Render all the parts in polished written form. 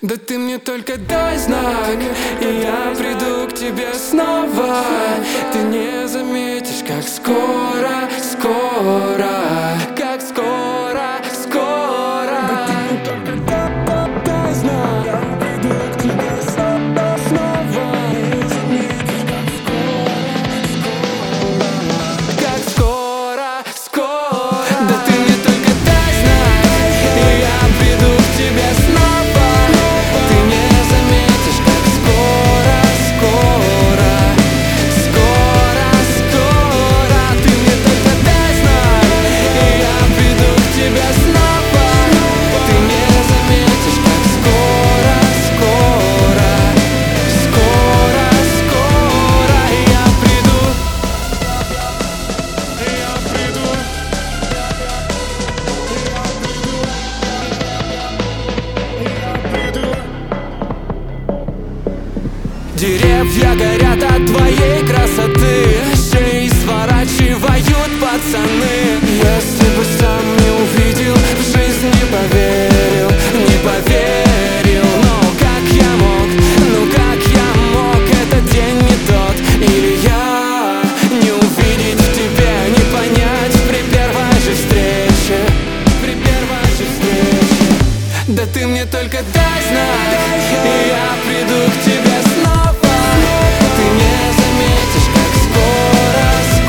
Да ты мне только дай знак, и я приду к тебе снова. Ты не заметишь, как скоро, как скоро. Да ты мне только дай знак, я приду к тебе снова. Не заметишь, как скоро. Да ты мне только дай знак, и я приду к тебе снова. Ты не заметишь, как скоро. Ты мне только дай знак, и я приду к тебе снова. Ты не заметишь, как скоро. Я приду. Деревья горят от твоей красоты, шеи сворачивают пацаны. Если бы сам не увидел, в жизнь не поверил. Но как я мог, этот день не тот. Или я не увидеть в тебе, не понять при первой же встрече. Да ты мне только дай знак, и я приду к тебе снова. Ты не заметишь, как скоро.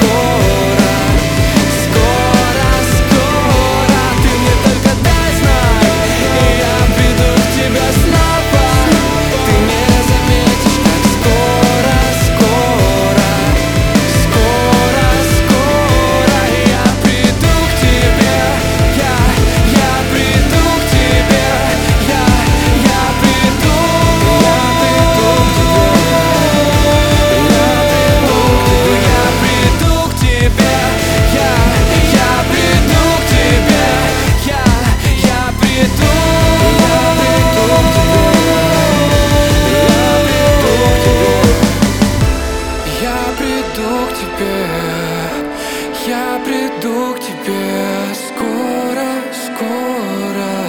Ты мне только дай знак, и я приду к тебе снова. Ты не заметишь, как скоро. Я приду к тебе, я приду к тебе, я приду к тебе, я приду к тебе, я приду к тебе, я приду к тебе скоро.